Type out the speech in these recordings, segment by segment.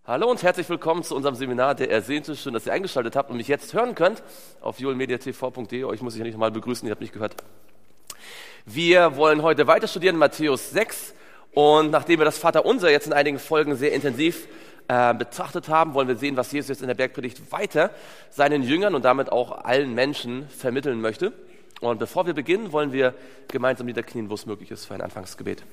Hallo und herzlich willkommen zu unserem Seminar der Ersehnte. Schön, dass ihr eingeschaltet habt und mich jetzt hören könnt auf joelmediatv.de. Euch muss ich ja nicht nochmal begrüßen, ihr habt mich gehört. Wir wollen heute weiter studieren, Matthäus 6. Und nachdem wir das Vaterunser jetzt in einigen Folgen sehr intensiv betrachtet haben, wollen wir sehen, was Jesus jetzt in der Bergpredigt weiter seinen Jüngern und damit auch allen Menschen vermitteln möchte. Und bevor wir beginnen, wollen wir gemeinsam niederknien, wo es möglich ist, für ein Anfangsgebet.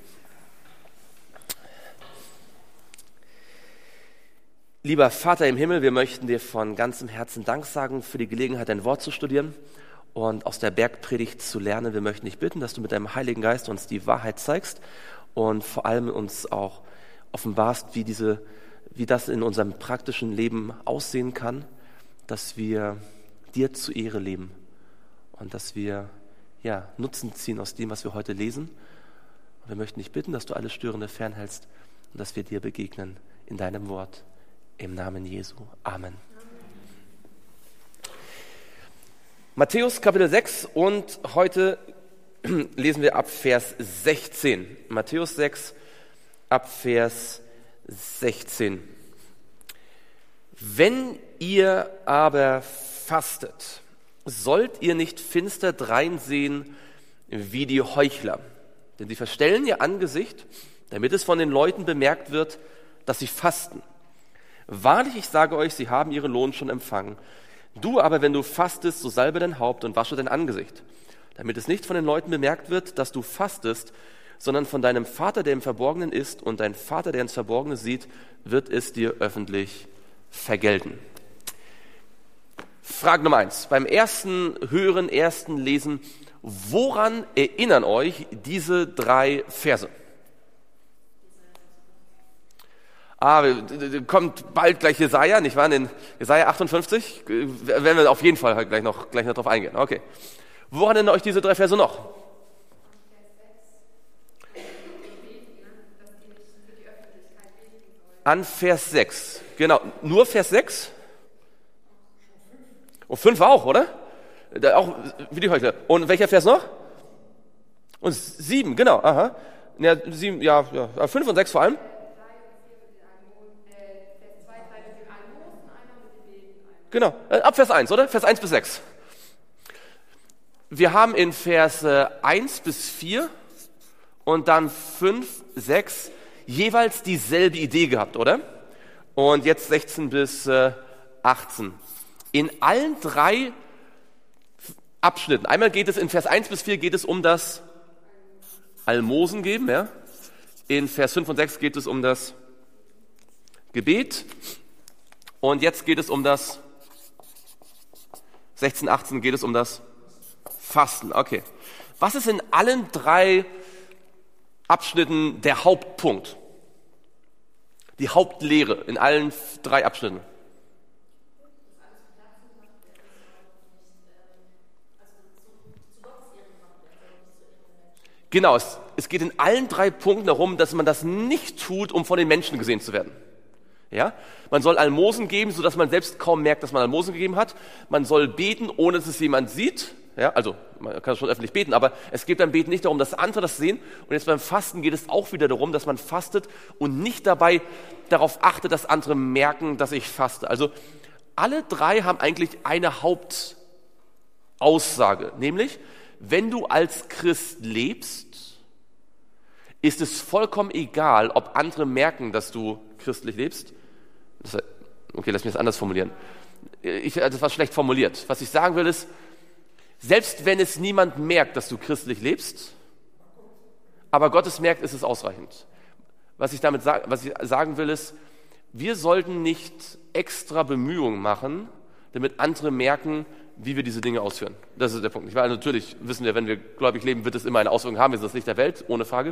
Lieber Vater im Himmel, wir möchten dir von ganzem Herzen Dank sagen für die Gelegenheit, dein Wort zu studieren und aus der Bergpredigt zu lernen. Wir möchten dich bitten, dass du mit deinem Heiligen Geist uns die Wahrheit zeigst und vor allem uns auch offenbarst, wie das in unserem praktischen Leben aussehen kann, dass wir dir zu Ehre leben und dass wir Nutzen ziehen aus dem, was wir heute lesen. Und wir möchten dich bitten, dass du alles Störende fernhältst und dass wir dir begegnen in deinem Wort. Im Namen Jesu. Amen. Matthäus Kapitel 6 und heute lesen wir ab Vers 16. Matthäus 6 ab Vers 16. Wenn ihr aber fastet, sollt ihr nicht finster dreinsehen wie die Heuchler, denn sie verstellen ihr Angesicht, damit es von den Leuten bemerkt wird, dass sie fasten. Wahrlich, ich sage euch, sie haben ihren Lohn schon empfangen. Du aber, wenn du fastest, so salbe dein Haupt und wasche dein Angesicht, damit es nicht von den Leuten bemerkt wird, dass du fastest, sondern von deinem Vater, der im Verborgenen ist, und dein Vater, der ins Verborgene sieht, wird es dir öffentlich vergelten. Frage Nummer 1. Beim ersten Lesen, woran erinnern euch diese 3 Verse? Kommt bald gleich Jesaja, nicht wahr? In Jesaja 58 werden wir auf jeden Fall gleich noch drauf eingehen. Okay. Woran erinnern euch diese 3 Verse noch? An Vers 6. Genau. Nur Vers 6? Und 5 auch, oder? Auch wie die Heuchler. Und welcher Vers noch? Und 7, genau. Aha. Ja, 7, 5 und 6 vor allem. Genau, ab Vers 1, oder? Vers 1 bis 6. Wir haben in Vers 1 bis 4 und dann 5, 6 jeweils dieselbe Idee gehabt, oder? Und jetzt 16 bis 18. In allen 3 Abschnitten, einmal geht es in Vers 1 bis 4 geht es um das Almosen geben, ja? In Vers 5 und 6 geht es um das Gebet und jetzt geht es um das 16, 18 geht es um das Fasten. Okay. Was ist in allen 3 Abschnitten der Hauptpunkt? Die Hauptlehre in allen 3 Abschnitten. Genau, es geht in allen 3 Punkten darum, dass man das nicht tut, um von den Menschen gesehen zu werden. Ja? Man soll Almosen geben, sodass man selbst kaum merkt, dass man Almosen gegeben hat. Man soll beten, ohne dass es jemand sieht. Ja? Also man kann schon öffentlich beten, aber es geht beim Beten nicht darum, dass andere das sehen. Und jetzt beim Fasten geht es auch wieder darum, dass man fastet und nicht dabei darauf achtet, dass andere merken, dass ich faste. Also alle 3 haben eigentlich eine Hauptaussage, nämlich, wenn du als Christ lebst, ist es vollkommen egal, ob andere merken, dass du christlich lebst. Okay, lass mich das anders formulieren. Das war schlecht formuliert. Was ich sagen will ist, selbst wenn es niemand merkt, dass du christlich lebst, aber Gott es merkt, ist es ausreichend. Was ich sagen will ist, wir sollten nicht extra Bemühungen machen, damit andere merken, wie wir diese Dinge ausführen. Das ist der Punkt. Weil natürlich wissen wir, wenn wir gläubig leben, wird es immer eine Auswirkung haben. Wir sind das Licht der Welt, ohne Frage.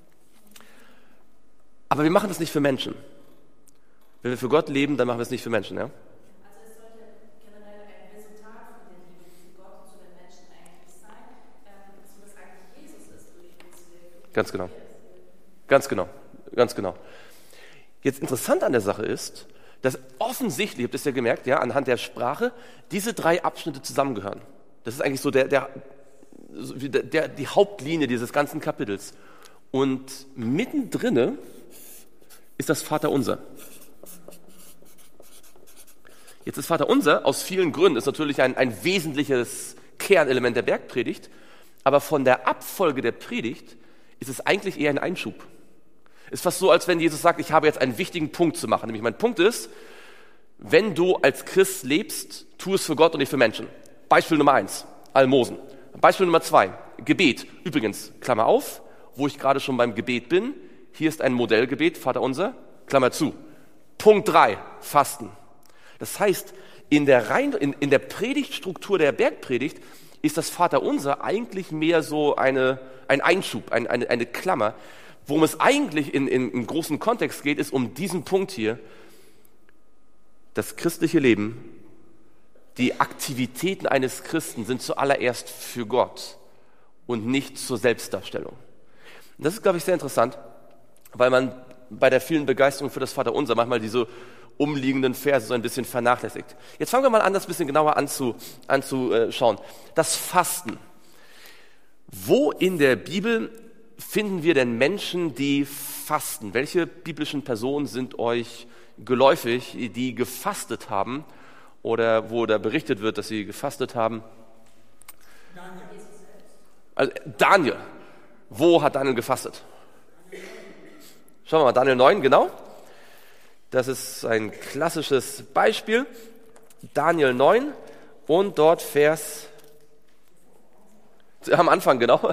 Aber wir machen das nicht für Menschen. Wenn wir für Gott leben, dann machen wir es nicht für Menschen, ja? Also es sollte generell ein Resultat von der Liebe zu Gott und zu den Menschen eigentlich sein, so dass eigentlich Jesus ist, durch uns wirkt. Ganz genau. Ganz genau. Ganz genau. Jetzt interessant an der Sache ist, dass offensichtlich, habt ihr es ja gemerkt, ja, anhand der Sprache, diese 3 Abschnitte zusammengehören. Das ist eigentlich so die Hauptlinie dieses ganzen Kapitels. Und mittendrin ist das Vaterunser. Jetzt ist Vaterunser aus vielen Gründen, ist natürlich ein wesentliches Kernelement der Bergpredigt, aber von der Abfolge der Predigt ist es eigentlich eher ein Einschub. Ist fast so, als wenn Jesus sagt, ich habe jetzt einen wichtigen Punkt zu machen. Nämlich mein Punkt ist, wenn du als Christ lebst, tu es für Gott und nicht für Menschen. Beispiel Nummer 1, Almosen. Beispiel Nummer 2, Gebet. Übrigens, Klammer auf, wo ich gerade schon beim Gebet bin, hier ist ein Modellgebet, Vaterunser, Klammer zu. Punkt 3, Fasten. Das heißt, in der Predigtstruktur der Bergpredigt ist das Vaterunser eigentlich mehr so ein Einschub, eine Klammer. Worum es eigentlich im großen Kontext geht, ist um diesen Punkt hier, das christliche Leben, die Aktivitäten eines Christen sind zuallererst für Gott und nicht zur Selbstdarstellung. Und das ist, glaube ich, sehr interessant, weil man bei der vielen Begeisterung für das Vaterunser manchmal diese umliegenden Verse so ein bisschen vernachlässigt. Jetzt fangen wir mal an, das ein bisschen genauer anzuschauen. Das Fasten. Wo in der Bibel finden wir denn Menschen, die fasten? Welche biblischen Personen sind euch geläufig, die gefastet haben oder wo da berichtet wird, dass sie gefastet haben? Also Daniel. Wo hat Daniel gefastet? Schauen wir mal, Daniel 9, genau. Das ist ein klassisches Beispiel. Daniel 9 und dort Vers, am Anfang, genau.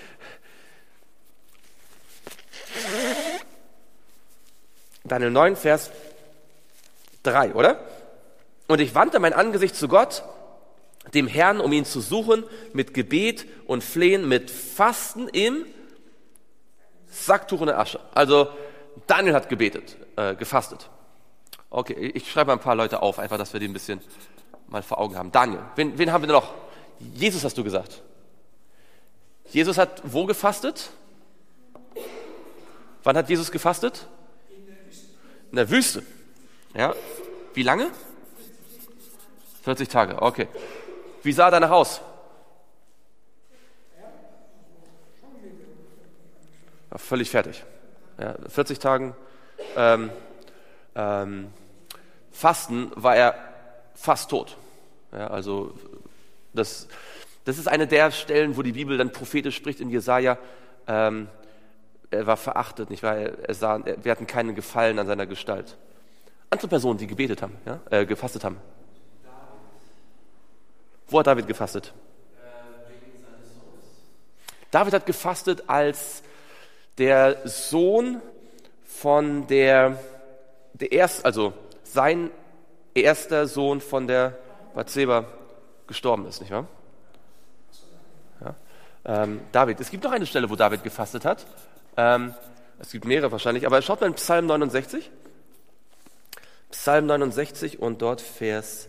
Daniel 9, Vers 3, oder? Und ich wandte mein Angesicht zu Gott, dem Herrn, um ihn zu suchen, mit Gebet und Flehen, mit Fasten im Sacktuch und der Asche. Also Daniel hat gebetet, gefastet. Okay, ich schreibe mal ein paar Leute auf, einfach, dass wir die ein bisschen mal vor Augen haben. Daniel, wen haben wir noch? Jesus hast du gesagt. Jesus hat wo gefastet? Wann hat Jesus gefastet? In der Wüste. Ja. Wie lange? 40 Tage, okay. Wie sah er danach aus? Ja, völlig fertig. Ja, 40 Tagen Fasten war er fast tot. Ja, also das ist eine der Stellen, wo die Bibel dann prophetisch spricht in Jesaja. Er war verachtet, nicht wahr? Wir hatten keinen Gefallen an seiner Gestalt. Andere Personen, die gebetet haben, ja, gefastet haben. Wo hat David gefastet? Wegen seines Sohnes. David hat gefastet als der Sohn von sein erster Sohn von der Bathseba gestorben ist, nicht wahr? Ja. David, es gibt noch eine Stelle, wo David gefastet hat. Es gibt mehrere wahrscheinlich, aber schaut mal in Psalm 69. Psalm 69 und dort Vers...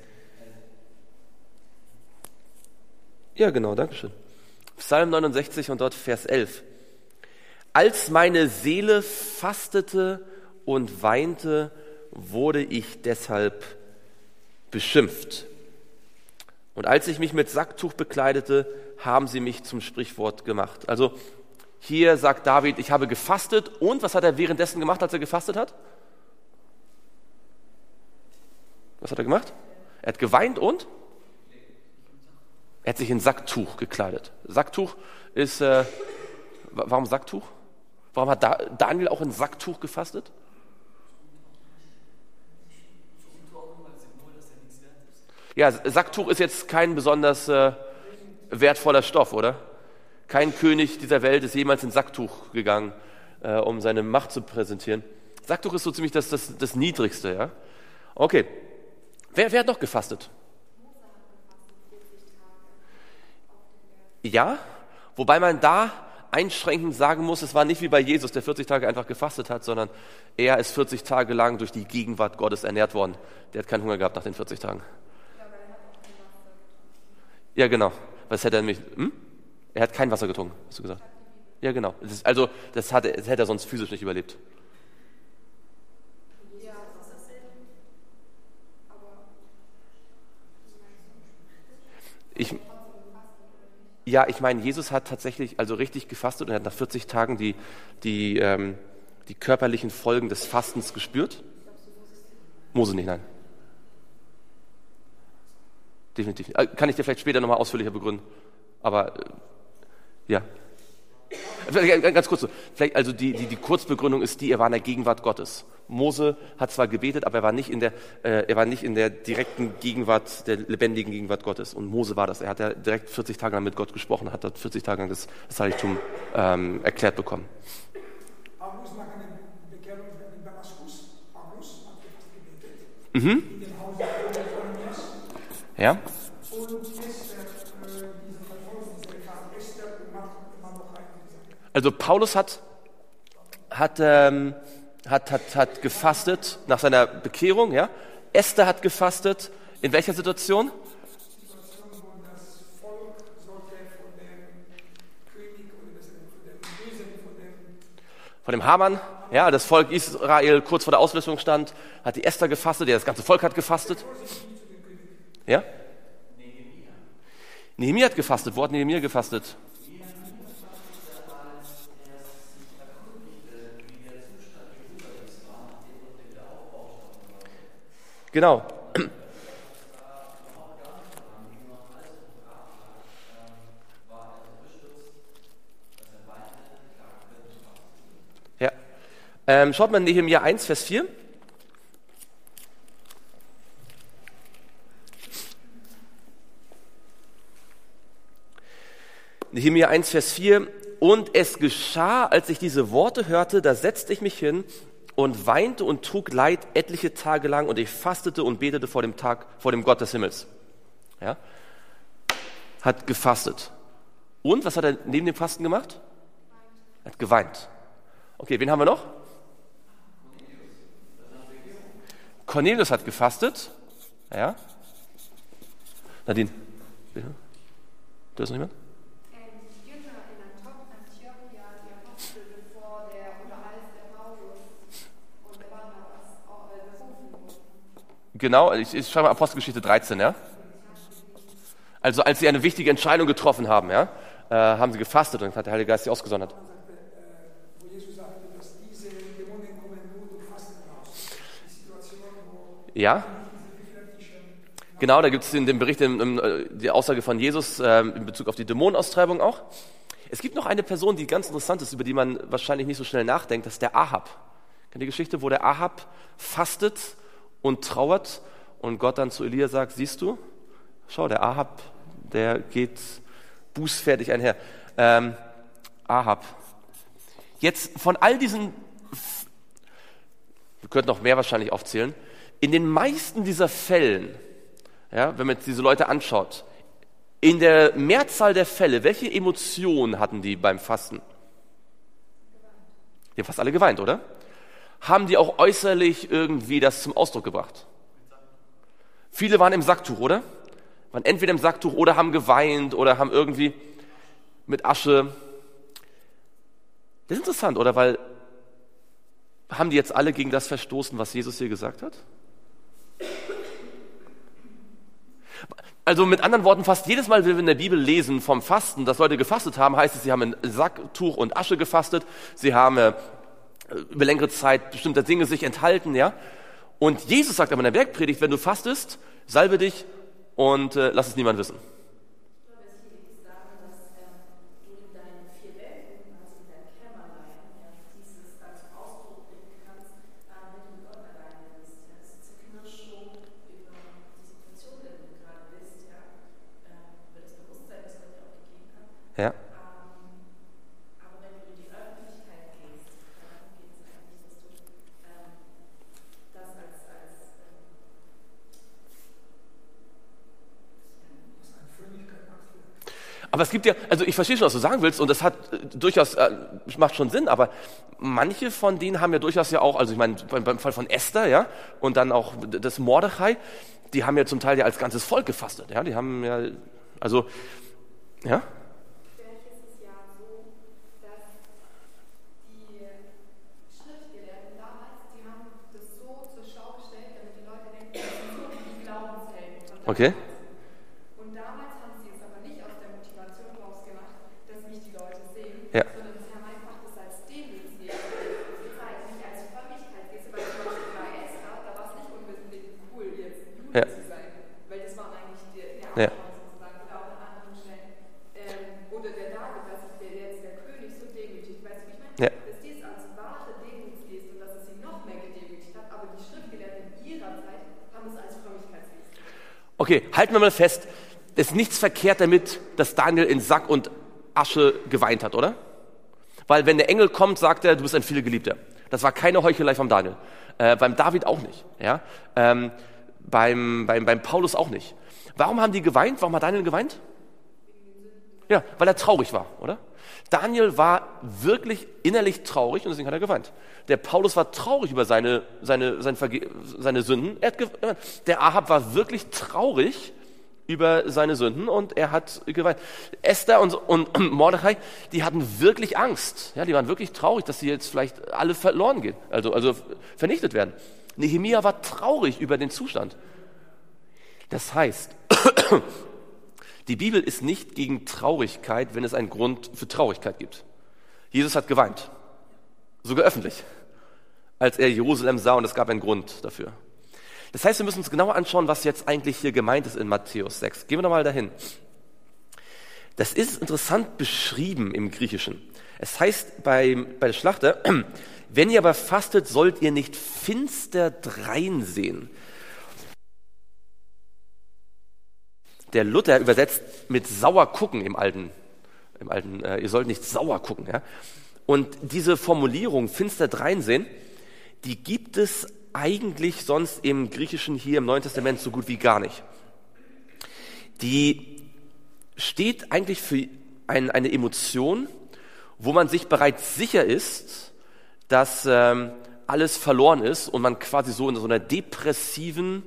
Ja, genau, dankeschön. Psalm 69 und dort Vers 11. Als meine Seele fastete und weinte, wurde ich deshalb beschimpft. Und als ich mich mit Sacktuch bekleidete, haben sie mich zum Sprichwort gemacht. Also hier sagt David, ich habe gefastet. Und was hat er währenddessen gemacht, als er gefastet hat? Was hat er gemacht? Er hat geweint und? Er hat sich in Sacktuch gekleidet. Sacktuch ist, warum Sacktuch? Warum hat Daniel auch in Sacktuch gefastet? Ja, Sacktuch ist jetzt kein besonders wertvoller Stoff, oder? Kein König dieser Welt ist jemals in Sacktuch gegangen, um seine Macht zu präsentieren. Sacktuch ist so ziemlich das Niedrigste, ja? Okay. Wer hat noch gefastet? Ja, wobei man da einschränkend sagen muss, es war nicht wie bei Jesus, der 40 Tage einfach gefastet hat, sondern er ist 40 Tage lang durch die Gegenwart Gottes ernährt worden. Der hat keinen Hunger gehabt nach den 40 Tagen. Ja, genau. Was hätte er nämlich? Er hat kein Wasser getrunken, hast du gesagt. Ja, genau. Das hätte er sonst physisch nicht überlebt. Ich meine, Jesus hat tatsächlich also richtig gefastet und hat nach 40 Tagen die körperlichen Folgen des Fastens gespürt. Mose nicht, nein. definitiv. Kann ich dir vielleicht später nochmal ausführlicher begründen. Aber ja. Ganz kurz so. Vielleicht, also die Kurzbegründung ist die, er war in der Gegenwart Gottes. Mose hat zwar gebetet, aber er war nicht in der direkten Gegenwart, der lebendigen Gegenwart Gottes. Und Mose war das. Er hat ja direkt 40 Tage lang mit Gott gesprochen, hat dort 40 Tage lang das Heiligtum erklärt bekommen. Paulus nach einer Bekehrung in Damaskus, Paulus hat fast gebetet, Mhm. in dem Haus des Ananias. Ja? Und Esther, diese Verfolgung, diese Gefahr, Esther macht immer noch einige Sachen. Also Paulus hat gefastet nach seiner Bekehrung, ja? Esther hat gefastet. In welcher Situation? Situation, wo das Volk sollte von dem König oder besser von dem Bösen, Von dem Haman, ja, das Volk Israel kurz vor der Auslöschung stand, hat die Esther gefastet, das ganze Volk hat gefastet. Ja? Nehemia hat gefastet. Wo hat Nehemia gefastet? Genau. Ja. Schaut mal in Nehemia 1, Vers 4. Nehemia 1, Vers 4. Und es geschah, als ich diese Worte hörte, da setzte ich mich hin und weinte und trug Leid etliche Tage lang und ich fastete und betete vor dem Gott des Himmels. Ja? Hat gefastet. Und was hat er neben dem Fasten gemacht? Er hat geweint. Okay, wen haben wir noch? Cornelius hat gefastet. Ja? Nadine. Bitte? Da ist noch jemand? Die Jünger in Antiochia, die Apostel, bevor als der Paulus und der Barnabas berufen wurden. Genau, ich schreibe mal Apostelgeschichte 13, ja? Also als sie eine wichtige Entscheidung getroffen haben, ja, haben sie gefastet und hat der Heilige Geist sie ausgesondert. wo Jesus sagte, dass diese Dämonen kommen nur durch Fasten raus. Die Situation, wo Ja? Genau, da gibt es in dem Bericht die Aussage von Jesus in Bezug auf die Dämonenaustreibung auch. Es gibt noch eine Person, die ganz interessant ist, über die man wahrscheinlich nicht so schnell nachdenkt, das ist der Ahab. Kennt ihr die Geschichte, wo der Ahab fastet und trauert und Gott dann zu Elia sagt, siehst du, schau, der Ahab, der geht bußfertig einher. Ahab. Jetzt von all diesen, wir könnten noch mehr wahrscheinlich aufzählen, in den meisten dieser Fällen, ja, wenn man jetzt diese Leute anschaut, in der Mehrzahl der Fälle, welche Emotionen hatten die beim Fasten? Die haben fast alle geweint, oder? Haben die auch äußerlich irgendwie das zum Ausdruck gebracht? Viele waren im Sacktuch, oder? Waren entweder im Sacktuch oder haben geweint oder haben irgendwie mit Asche. Das ist interessant, oder? Weil haben die jetzt alle gegen das verstoßen, was Jesus hier gesagt hat? Also mit anderen Worten, fast jedes Mal, wenn wir in der Bibel lesen vom Fasten, dass Leute gefastet haben, heißt es, sie haben in Sacktuch und Asche gefastet, sie haben über längere Zeit bestimmte Dinge sich enthalten, ja. Und Jesus sagt aber in der Bergpredigt, wenn du fastest, salbe dich und lass es niemand wissen. Ich glaube, es geht darum, dass du in deinen vier Welten, also in deinem Kämmerlein, dieses dann zum Ausdruck bringen kannst, wenn du mit Gott alleine bist. Ja. Das ist eine Knirschung über die Situation, in der du gerade bist, ja. Über das Bewusstsein, das Gott dir auch gegeben hat. Ja. Aber wenn du in die Öffentlichkeit gehst, dann geht es eigentlich, dass du das als Aber es gibt ja, also ich verstehe schon, was du sagen willst und das hat durchaus, macht schon Sinn, aber manche von denen haben ja durchaus ja auch, also ich meine beim Fall von Esther, ja, und dann auch das Mordechai, die haben ja zum Teil ja als ganzes Volk gefastet, ja, die haben ja, also, ja. Vielleicht ist es ja so, dass die Schriftgelehrten damals, die haben das so zur Schau gestellt, damit die Leute denken, das sind so die Glaubenshelden von damals. Okay. Und damals haben sie es aber nicht aus der Motivation rausgemacht, dass mich die Leute sehen, Ja. sondern sie haben einfach das als Demütsweg gezeigt, nicht als Frömmigkeit. Weil zum Beispiel bei Esther, da war es nicht unbedingt cool, jetzt Jude Ja. zu sein, weil das waren eigentlich der Ja. sozusagen, oder auch an anderen Stellen. Oder der David, dass sich der jetzt der König so demütigt, weißt du, wie ich meine? Ja. Dass dies als wahre Demutsgeste und dass es sie noch mehr gedemütigt hat, aber die Schriftgelehrten in ihrer Zeit haben es als Frömmigkeitsgeste. Okay, halten wir mal fest, es ist nichts verkehrt damit, dass Daniel in Sack und Asche geweint hat, oder? Weil wenn der Engel kommt, sagt er, du bist ein vielgeliebter. Das war keine Heuchelei vom Daniel. Beim David auch nicht. Ja? Beim Paulus auch nicht. Warum haben die geweint? Warum hat Daniel geweint? Ja, weil er traurig war, oder? Daniel war wirklich innerlich traurig und deswegen hat er geweint. Der Paulus war traurig über seine Sünden. Der Ahab war wirklich traurig über seine Sünden und er hat geweint. Esther und Mordechai, die hatten wirklich Angst. Ja, die waren wirklich traurig, dass sie jetzt vielleicht alle verloren gehen, also vernichtet werden. Nehemia war traurig über den Zustand. Das heißt, die Bibel ist nicht gegen Traurigkeit, wenn es einen Grund für Traurigkeit gibt. Jesus hat geweint, sogar öffentlich, als er Jerusalem sah und es gab einen Grund dafür. Das heißt, wir müssen uns genauer anschauen, was jetzt eigentlich hier gemeint ist in Matthäus 6. Gehen wir nochmal dahin. Das ist interessant beschrieben im Griechischen. Es heißt bei der Schlachter, wenn ihr aber fastet, sollt ihr nicht finster dreinsehen. Der Luther übersetzt mit sauer gucken im Alten, ihr sollt nicht sauer gucken. Ja? Und diese Formulierung, finster dreinsehen, die gibt es eigentlich sonst im Griechischen hier im Neuen Testament so gut wie gar nicht. Die steht eigentlich für eine Emotion, wo man sich bereits sicher ist, dass alles verloren ist und man quasi so in so einer depressiven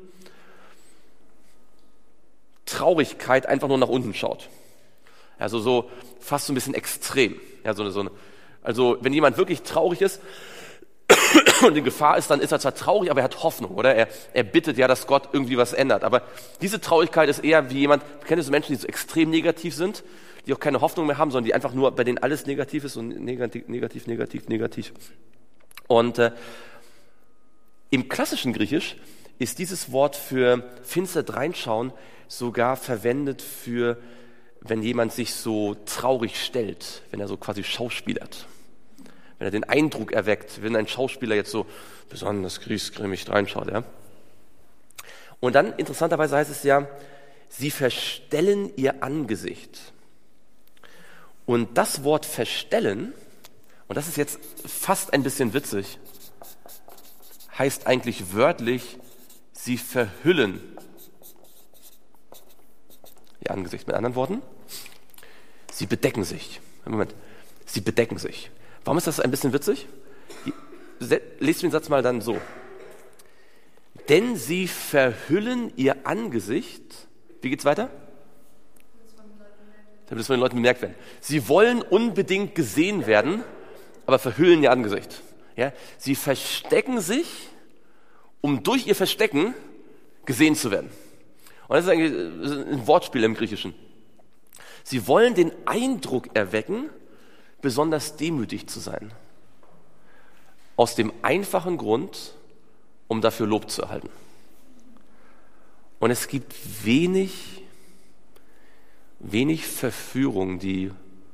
Traurigkeit einfach nur nach unten schaut. Also so fast so ein bisschen extrem. Ja, also wenn jemand wirklich traurig ist und in Gefahr ist, dann ist er zwar traurig, aber er hat Hoffnung, oder? Er bittet ja, dass Gott irgendwie was ändert. Aber diese Traurigkeit ist eher wie jemand, kennt ihr so Menschen, die so extrem negativ sind, die auch keine Hoffnung mehr haben, sondern die einfach nur, bei denen alles negativ ist und negativ. Und im klassischen Griechisch ist dieses Wort für finster dreinschauen sogar verwendet für, wenn jemand sich so traurig stellt, wenn er so quasi schauspielert. Wenn er den Eindruck erweckt, wenn ein Schauspieler jetzt so besonders griesgrämig reinschaut. Ja? Und dann, interessanterweise heißt es ja, sie verstellen ihr Angesicht. Und das Wort verstellen, und das ist jetzt fast ein bisschen witzig, heißt eigentlich wörtlich, sie verhüllen ihr Angesicht. Mit anderen Worten, sie bedecken sich. Moment, sie bedecken sich. Warum ist das ein bisschen witzig? Lest den Satz mal dann so. Denn sie verhüllen ihr Angesicht. Wie geht's weiter? Damit es von den Leuten bemerkt werden. Sie wollen unbedingt gesehen werden, aber verhüllen ihr Angesicht. Ja? Sie verstecken sich, um durch ihr Verstecken gesehen zu werden. Und das ist eigentlich ein Wortspiel im Griechischen. Sie wollen den Eindruck erwecken, besonders demütig zu sein. Aus dem einfachen Grund, um dafür Lob zu erhalten. Und es gibt wenig Verführung, die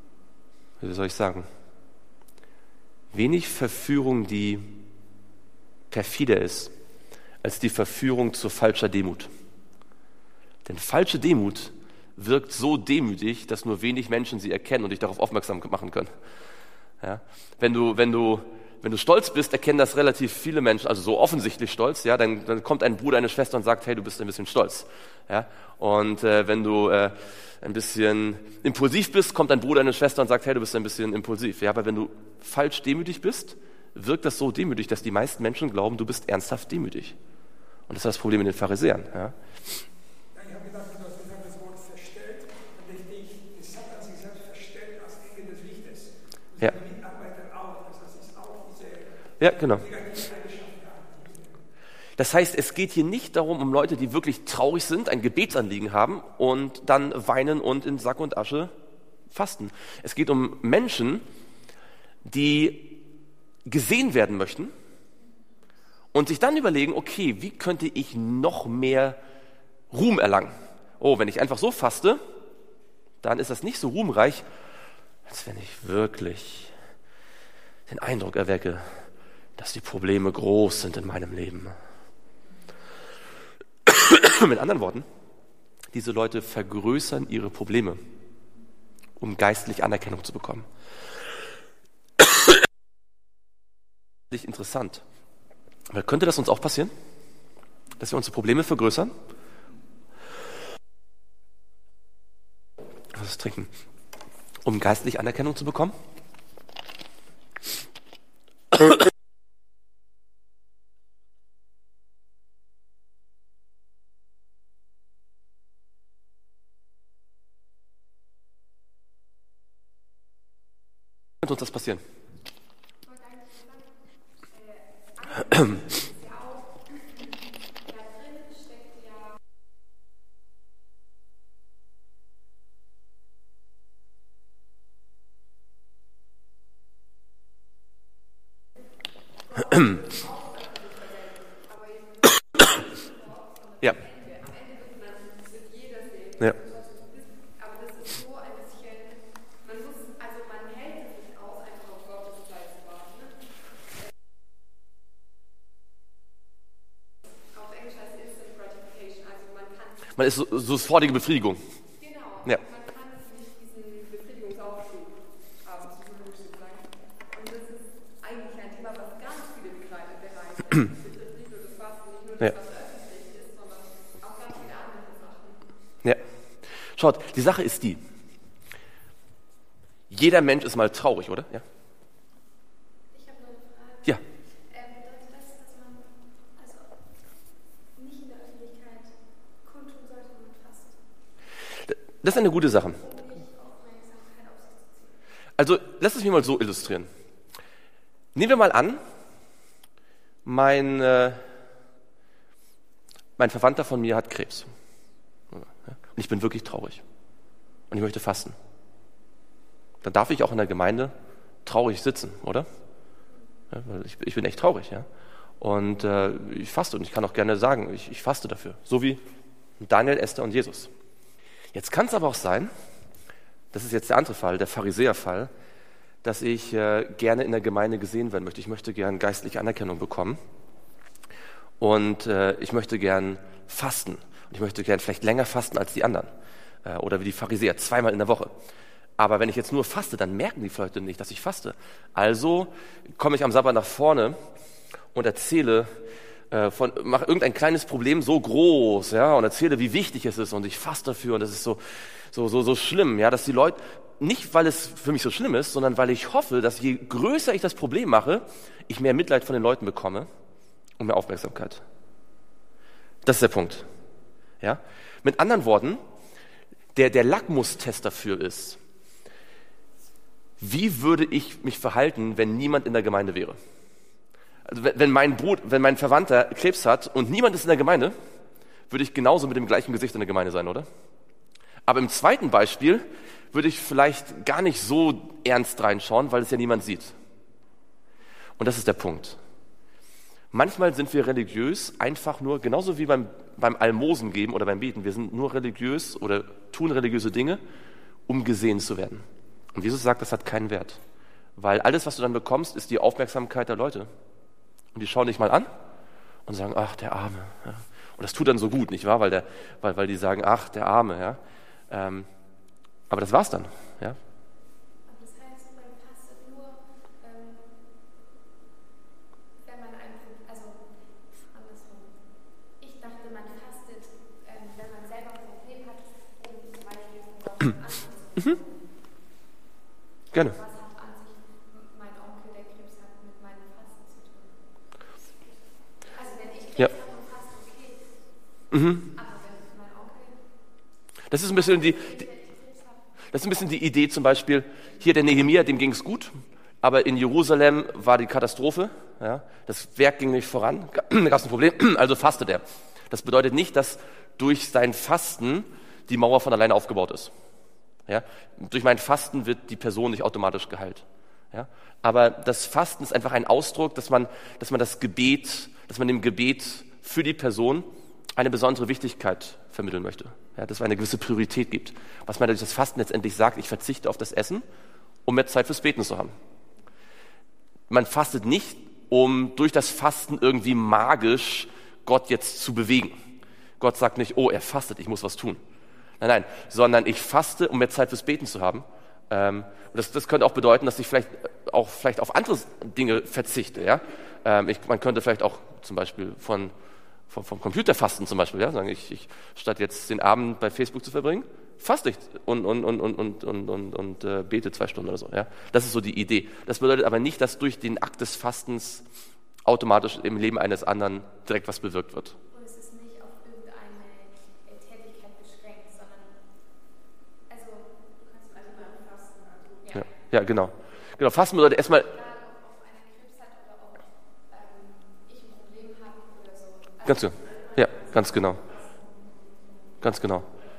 perfider ist, als die Verführung zu falscher Demut. Denn falsche Demut wirkt so demütig, dass nur wenig Menschen sie erkennen und dich darauf aufmerksam machen können. Ja? Wenn du stolz bist, erkennen das relativ viele Menschen, also so offensichtlich stolz, ja, dann kommt ein Bruder, eine Schwester und sagt, hey, du bist ein bisschen stolz. Ja? Und wenn du ein bisschen impulsiv bist, kommt ein Bruder, eine Schwester und sagt, hey, du bist ein bisschen impulsiv. Ja? Aber wenn du falsch demütig bist, wirkt das so demütig, dass die meisten Menschen glauben, du bist ernsthaft demütig. Und das ist das Problem mit den Pharisäern. Ja? Ich habe gedacht, du hast gesagt, das Wort verstellt, und ich denke, das Satan sich selbst verstellt als Engel des Lichtes. Und Ja. seine Mitarbeiter auch. Das heißt, es ist auch diese Ja, genau. negative Eigenschaft gehabt. Das heißt, es geht hier nicht darum, um Leute, die wirklich traurig sind, ein Gebetsanliegen haben und dann weinen und in Sack und Asche fasten. Es geht um Menschen, die gesehen werden möchten und sich dann überlegen, okay, wie könnte ich noch mehr Ruhm erlangen? oh, wenn ich einfach so faste, dann ist das nicht so ruhmreich, als wenn ich wirklich den Eindruck erwecke, dass die Probleme groß sind in meinem Leben. Mit anderen Worten, diese Leute vergrößern ihre Probleme, um geistlich Anerkennung zu bekommen. Interessant. Aber könnte das uns auch passieren? Dass wir unsere Probleme vergrößern? Was trinken? Um geistlich Anerkennung zu bekommen? Könnte uns das passieren? Ja. Ja. Aber das ist so ein bisschen, man hält es nicht aus, einfach auf Gottes Zeit zu warten. Auf Englisch heißt es Instant Gratification, also Man ist so sofortige Befriedigung. Genau, Ja. man kann nicht diesen Befriedigungsaufschub haben, psychologisch sozusagen. Und das ist eigentlich ein Thema, was ganz viele Bereiche betrifft. Nicht nur das Fasten, nicht nur das, was öffentlich ist, sondern auch ganz viele andere Sachen. Ja. Schaut, die Sache ist die. Jeder Mensch ist mal traurig, oder? Ja. Ich habe noch eine Frage. Ja. Bedeutet das, dass man nicht in der Öffentlichkeit kundtun sollte, wenn man fastet? Das ist eine gute Sache. Um nicht Aufmerksamkeit auf sich zu ziehen. Also, lass es mich mal so illustrieren. Nehmen wir mal an, mein Verwandter von mir hat Krebs. Und ich bin wirklich traurig. Und ich möchte fasten. Dann darf ich auch in der Gemeinde traurig sitzen, oder? Ja, weil ich bin echt traurig, ja. Und ich faste und ich kann auch gerne sagen, ich faste dafür. So wie Daniel, Esther und Jesus. Jetzt kann es aber auch sein, das ist jetzt der andere Fall, der Pharisäerfall, dass ich gerne in der Gemeinde gesehen werden möchte. Ich möchte gern geistliche Anerkennung bekommen. Und ich möchte gern fasten. Und ich möchte gern vielleicht länger fasten als die anderen. Oder wie die Pharisäer, 2-mal in der Woche. Aber wenn ich jetzt nur faste, dann merken die Leute nicht, dass ich faste. Also komme ich am Sabbat nach vorne und erzähle, mache irgendein kleines Problem so groß, ja, und erzähle, wie wichtig es ist und ich faste dafür und das ist so schlimm, ja, dass die Leute, nicht weil es für mich so schlimm ist, sondern weil ich hoffe, dass je größer ich das Problem mache, ich mehr Mitleid von den Leuten bekomme und mehr Aufmerksamkeit. Das ist der Punkt. Ja? Mit anderen Worten, der Lackmustest dafür ist, wie würde ich mich verhalten, wenn niemand in der Gemeinde wäre? Also wenn mein Verwandter Krebs hat und niemand ist in der Gemeinde, würde ich genauso mit dem gleichen Gesicht in der Gemeinde sein, oder? Aber im zweiten Beispiel würde ich vielleicht gar nicht so ernst reinschauen, weil es ja niemand sieht. Und das ist der Punkt. Manchmal sind wir religiös einfach nur, genauso wie beim Almosen geben oder beim Beten, wir sind nur religiös oder tun religiöse Dinge, um gesehen zu werden. Und Jesus sagt, das hat keinen Wert. Weil alles, was du dann bekommst, ist die Aufmerksamkeit der Leute. Und die schauen dich mal an und sagen, ach, der Arme. Ja. Und das tut dann so gut, nicht wahr? Weil die sagen, ach, der Arme. Ja. Aber das war's dann. Ja. Und das heißt, man fastet nur, wenn man andersrum. Ich dachte, man fastet, wenn man selber ein Problem hat, um zum Beispiel von Gott anzunehmen. Gerne. Was hat an sich mein Onkel, der Krebs hat, mit meinem Fasten zu tun? Also wenn ich Krebs habe und faste, okay. Aber wenn mein Onkel... Das ist ein bisschen die Idee zum Beispiel, hier der Nehemia, dem ging es gut, aber in Jerusalem war die Katastrophe, ja, das Werk ging nicht voran, gab es ein Problem, also fastet er. Das bedeutet nicht, dass durch sein Fasten die Mauer von alleine aufgebaut ist. Ja, durch mein Fasten wird die Person nicht automatisch geheilt. Ja, aber das Fasten ist einfach ein Ausdruck, dass man dem Gebet für die Person eine besondere Wichtigkeit vermitteln möchte. Ja, dass es eine gewisse Priorität gibt. Was man durch das Fasten letztendlich sagt, ich verzichte auf das Essen, um mehr Zeit fürs Beten zu haben. Man fastet nicht, um durch das Fasten irgendwie magisch Gott jetzt zu bewegen. Gott sagt nicht, oh, er fastet, ich muss was tun. Nein, sondern ich faste, um mehr Zeit fürs Beten zu haben. Und das könnte auch bedeuten, dass ich vielleicht auf andere Dinge verzichte. Ja? Man könnte vielleicht auch zum Beispiel vom Computer fasten zum Beispiel. Ja? Sagen, ich statt jetzt den Abend bei Facebook zu verbringen, faste ich und bete 2 Stunden oder so. Ja? Das ist so die Idee. Das bedeutet aber nicht, dass durch den Akt des Fastens automatisch im Leben eines anderen direkt was bewirkt wird. Und es ist nicht auf irgendeine Tätigkeit beschränkt, sondern, also, du kannst allgemein fasten. Also, Ja, genau. Genau, Fasten bedeutet erstmal. Egal, ob einer Krebs hat oder ob ich ein Problem habe oder so. Also, Ganz genau. Ja, ganz genau. Ganz genau.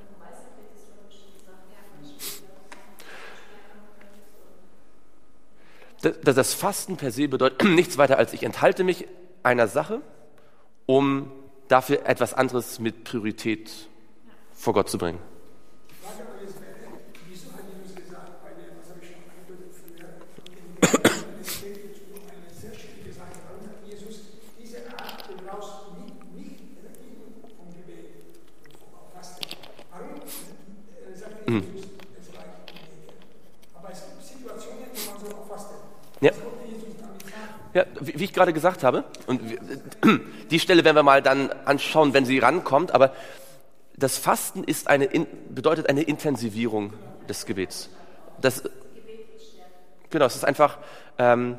Das Fasten per se bedeutet nichts weiter als ich enthalte mich einer Sache, um dafür etwas anderes mit Priorität vor Gott zu bringen. Die Frage aber ist, wieso hat Jesus gesagt, bei dem, was habe ich schon angedeutet früher, es geht jetzt um eine sehr schwierige Sache. Warum hat Jesus diese Art, du brauchst nicht Energie vom Gebet und vom Fasten? Warum sagt Jesus, es reicht im Gebet? Aber es gibt Situationen, wo man so auch fastet. Ja. Was wollte Jesus damit sagen? Ja, wie ich gerade gesagt habe, und die Stelle werden wir mal dann anschauen, wenn sie rankommt, aber das Fasten ist bedeutet eine Intensivierung des Gebets. Genau, es ist einfach, der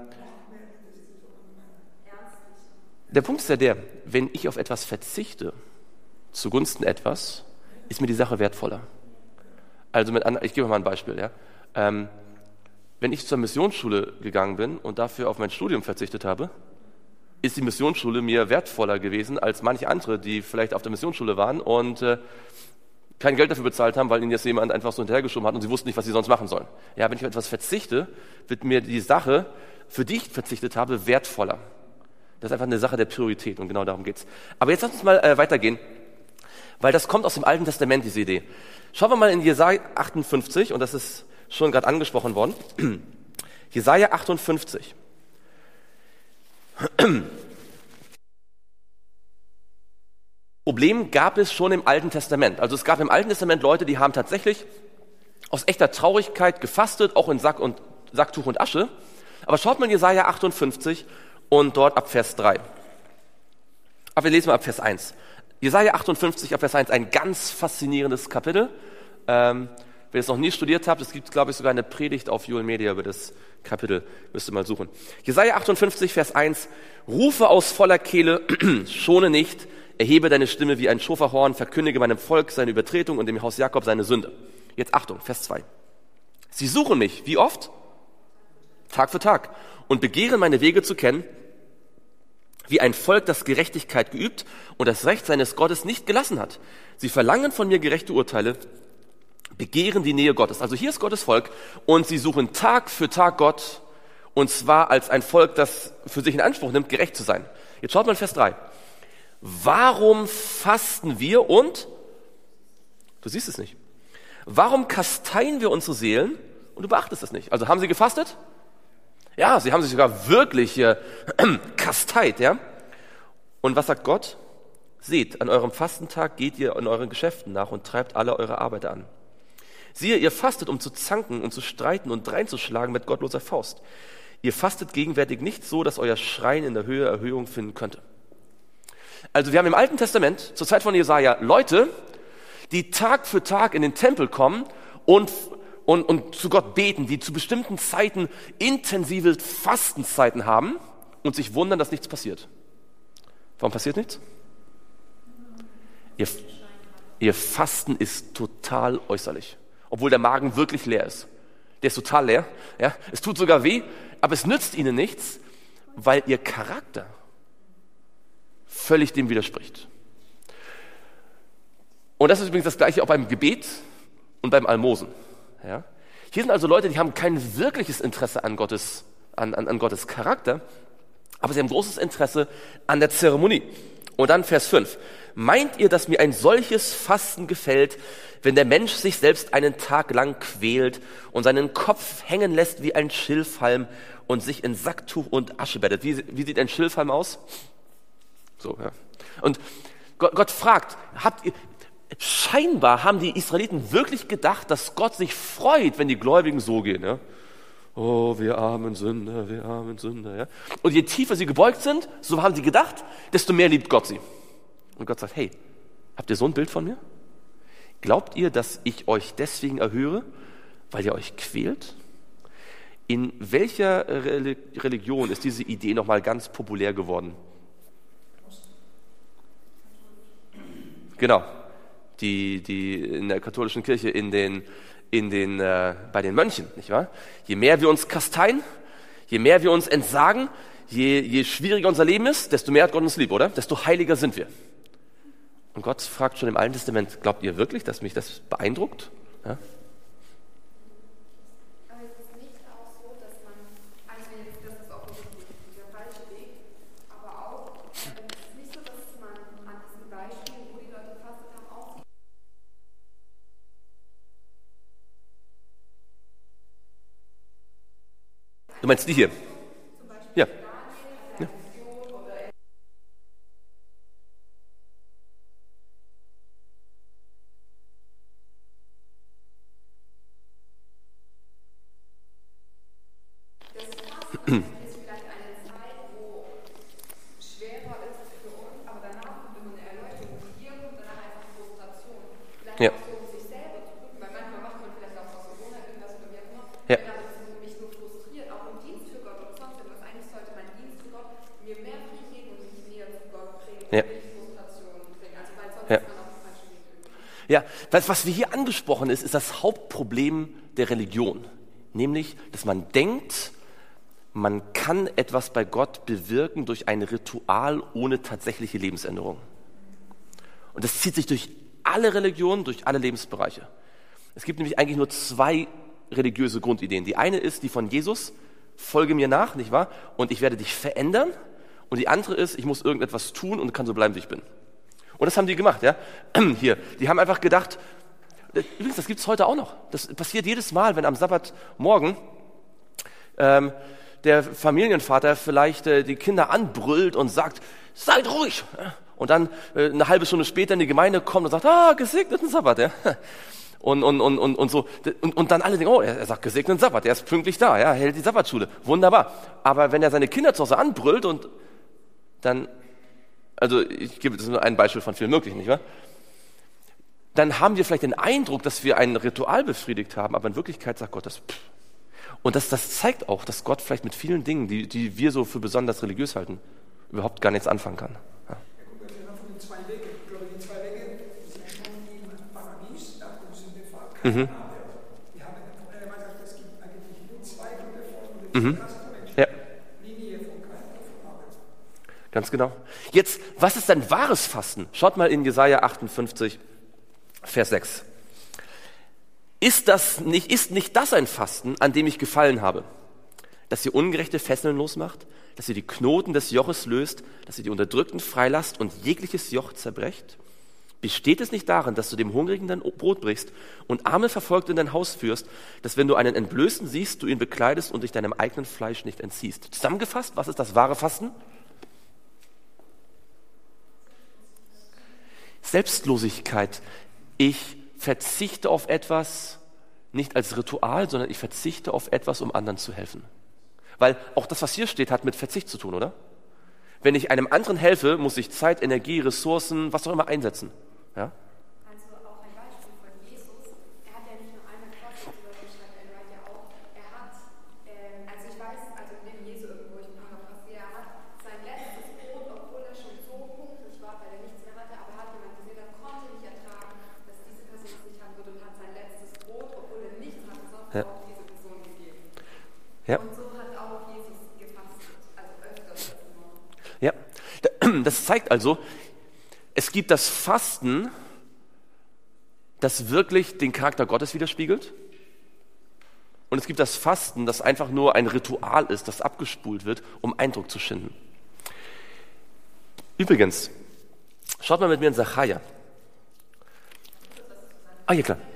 Punkt ist ja der, wenn ich auf etwas verzichte, zugunsten etwas, ist mir die Sache wertvoller. Also ich gebe mal ein Beispiel, ja. Wenn ich zur Missionsschule gegangen bin und dafür auf mein Studium verzichtet habe, ist die Missionsschule mir wertvoller gewesen als manche andere, die vielleicht auf der Missionsschule waren und kein Geld dafür bezahlt haben, weil ihnen jetzt jemand einfach so hinterhergeschoben hat und sie wussten nicht, was sie sonst machen sollen. Ja, wenn ich auf etwas verzichte, wird mir die Sache, für die ich verzichtet habe, wertvoller. Das ist einfach eine Sache der Priorität und genau darum geht's. Aber jetzt lass uns mal weitergehen, weil das kommt aus dem Alten Testament, diese Idee. Schauen wir mal in Jesaja 58, und das ist schon gerade angesprochen worden. Jesaja 58. Problem gab es schon im Alten Testament. Also es gab im Alten Testament Leute, die haben tatsächlich aus echter Traurigkeit gefastet, auch in Sacktuch und Asche. Aber schaut mal in Jesaja 58 und dort ab Vers 3. Aber wir lesen mal ab Vers 1. Jesaja 58 ab Vers 1, ein ganz faszinierendes Kapitel. Wer es noch nie studiert habt, es gibt, glaube ich, sogar eine Predigt auf Joel Media über das Kapitel. Müsst ihr mal suchen. Jesaja 58, Vers 1. Rufe aus voller Kehle, schone nicht, erhebe deine Stimme wie ein Schofahorn, verkündige meinem Volk seine Übertretung und dem Haus Jakob seine Sünde. Jetzt Achtung, Vers 2. Sie suchen mich, wie oft? Tag für Tag. Und begehren meine Wege zu kennen, wie ein Volk, das Gerechtigkeit geübt und das Recht seines Gottes nicht gelassen hat. Sie verlangen von mir gerechte Urteile, begehren die Nähe Gottes. Also hier ist Gottes Volk und sie suchen Tag für Tag Gott, und zwar als ein Volk, das für sich in Anspruch nimmt, gerecht zu sein. Jetzt schaut mal in Vers 3. Warum fasten wir und, du siehst es nicht, warum kasteien wir unsere Seelen und du beachtest es nicht? Also haben sie gefastet? Ja, sie haben sich sogar wirklich kasteit, ja? Und was sagt Gott? Seht, an eurem Fastentag geht ihr in euren Geschäften nach und treibt alle eure Arbeit an. Siehe, ihr fastet, um zu zanken und zu streiten und dreinzuschlagen mit gottloser Faust. Ihr fastet gegenwärtig nicht so, dass euer Schreien in der Höhe Erhöhung finden könnte. Also wir haben im Alten Testament, zur Zeit von Jesaja, Leute, die Tag für Tag in den Tempel kommen und zu Gott beten, die zu bestimmten Zeiten intensive Fastenzeiten haben und sich wundern, dass nichts passiert. Warum passiert nichts? Ihr Fasten ist total äußerlich, obwohl der Magen wirklich leer ist. Der ist total leer. Ja? Es tut sogar weh, aber es nützt ihnen nichts, weil ihr Charakter völlig dem widerspricht. Und das ist übrigens das Gleiche auch beim Gebet und beim Almosen. Ja? Hier sind also Leute, die haben kein wirkliches Interesse an Gottes Charakter, aber sie haben großes Interesse an der Zeremonie. Und dann Vers 5. Meint ihr, dass mir ein solches Fasten gefällt, wenn der Mensch sich selbst einen Tag lang quält und seinen Kopf hängen lässt wie ein Schilfhalm und sich in Sacktuch und Asche bettet? Wie sieht ein Schilfhalm aus? So, ja. Und Gott fragt, scheinbar haben die Israeliten wirklich gedacht, dass Gott sich freut, wenn die Gläubigen so gehen. Ja? Oh, wir armen Sünder, wir armen Sünder. Ja? Und je tiefer sie gebeugt sind, so haben sie gedacht, desto mehr liebt Gott sie. Und Gott sagt, hey, habt ihr so ein Bild von mir? Glaubt ihr, dass ich euch deswegen erhöre, weil ihr euch quält? In welcher Religion ist diese Idee nochmal ganz populär geworden? Genau, die in der katholischen Kirche, bei den Mönchen, nicht wahr? Je mehr wir uns kasteien, je mehr wir uns entsagen, je schwieriger unser Leben ist, desto mehr hat Gott uns lieb, oder? Desto heiliger sind wir. Und Gott fragt schon im Alten Testament, glaubt ihr wirklich, dass mich das beeindruckt? Ja? Aber es ist nicht auch so, dass man, also das ist offensichtlich der falsche Weg, aber auch, es ist nicht so, dass man an diesen Beispielen, wo die Leute gefastet haben, auch Du meinst die hier? zum Beispiel Ja. Daniel hat eine Vision oder das Fasten ist vielleicht eine Zeit, wo schwerer ist für uns, aber danach kommt immer eine Erleuchtung. Hier kommt danach einfach Frustration. Vielleicht Ja. auch so, um sich selber zu prüfen, weil manchmal macht man vielleicht auch aus Gewohnheit irgendwas oder wie auch immer. Ja. Und dann ist es mich nur frustriert, auch im Dienst für Gott oder sonst irgendwas. Eigentlich sollte mein Dienst für Gott mir mehr Frieden geben und mich näher zu Gott bringen und Ja. nicht Frustration bringen. Also weil sonst Ja. ist man auf dem falschen Weg irgendwie. Ja, was wir hier angesprochen ist das Hauptproblem der Religion. Nämlich, dass man denkt, man kann etwas bei Gott bewirken durch ein Ritual ohne tatsächliche Lebensänderung. Und das zieht sich durch alle Religionen, durch alle Lebensbereiche. Es gibt nämlich eigentlich nur zwei religiöse Grundideen. Die eine ist die von Jesus, folge mir nach, nicht wahr? Und ich werde dich verändern. Und die andere ist, ich muss irgendetwas tun und kann so bleiben, wie ich bin. Und das haben die gemacht, ja. Hier, die haben einfach gedacht, übrigens, das gibt es heute auch noch. Das passiert jedes Mal, wenn am Sabbatmorgen der Familienvater vielleicht die Kinder anbrüllt und sagt, seid ruhig. Und dann eine halbe Stunde später in die Gemeinde kommt und sagt, gesegneten Sabbat. Ja. Und so. Und dann alle denken, oh, er sagt gesegneten Sabbat, er ist pünktlich da, ja, hält die Sabbatschule. Wunderbar. Aber wenn er seine Kinder zu Hause anbrüllt und dann, also ich gebe das nur ein Beispiel von vielen möglichen, nicht wahr? Dann haben wir vielleicht den Eindruck, dass wir ein Ritual befriedigt haben, aber in Wirklichkeit sagt Gott das. Und das zeigt auch, dass Gott vielleicht mit vielen Dingen, die wir so für besonders religiös halten, überhaupt gar nichts anfangen kann. Ja. Ja, guck mal, wir haben von den zwei Wegen. Ich glaube, die zwei Wege sind schon im Paradies nach dem Sündenfall. Wir haben gesagt, es gibt eigentlich nur zwei Gründe von Ja. Linie von Kain und von Abel. Ganz genau. Jetzt, was ist ein wahres Fasten? Schaut mal in Jesaja 58, Vers 6. Ist nicht das ein Fasten, an dem ich gefallen habe? Dass ihr ungerechte Fesseln losmacht, dass ihr die Knoten des Joches löst, dass ihr die Unterdrückten freilasst und jegliches Joch zerbrecht? Besteht es nicht darin, dass du dem Hungrigen dein Brot brichst und Arme verfolgt in dein Haus führst, dass wenn du einen Entblößten siehst, du ihn bekleidest und dich deinem eigenen Fleisch nicht entziehst? Zusammengefasst, was ist das wahre Fasten? Selbstlosigkeit. Ich verzichte auf etwas, nicht als Ritual, sondern ich verzichte auf etwas, um anderen zu helfen. Weil auch das, was hier steht, hat mit Verzicht zu tun, oder? Wenn ich einem anderen helfe, muss ich Zeit, Energie, Ressourcen, was auch immer einsetzen. Ja? Also auch ein Beispiel von Jesus, er hat ja nicht nur einmal gefastet, sondern schreibt Elrond ja auch, er hat, also ich weiß, also neben Jesu irgendwo, ich bin auch noch fast, er hat sein letztes Brot, obwohl er schon so hungrig war, weil er nichts mehr hatte, aber er hat jemand gesehen, er konnte nicht ertragen, dass diese Person es nicht haben würde und hat sein letztes Brot, obwohl er nichts hatte, sonst auch diese Person gegeben. Ja. Und so hat auch Jesus gefastet, also öfters als nur. Ja, das zeigt also, es gibt das Fasten, das wirklich den Charakter Gottes widerspiegelt. Und es gibt das Fasten, das einfach nur ein Ritual ist, das abgespult wird, um Eindruck zu schinden. Übrigens, Schaut mal mit mir in Sacharja. Ah, ja klar.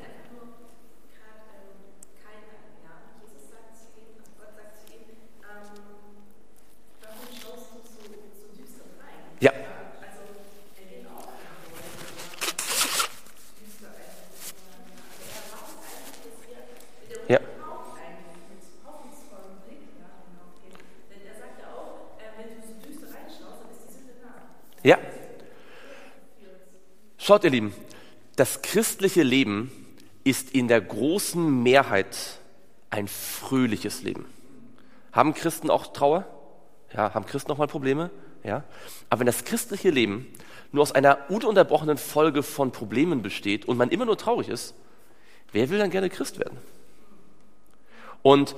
Ja. Ja. Ja. Schaut, ihr Lieben, das christliche Leben ist in der großen Mehrheit ein fröhliches Leben. Haben Christen auch Trauer? Ja, haben Christen auch mal Probleme? Ja. Aber wenn das christliche Leben nur aus einer ununterbrochenen Folge von Problemen besteht und man immer nur traurig ist, wer will dann gerne Christ werden? Und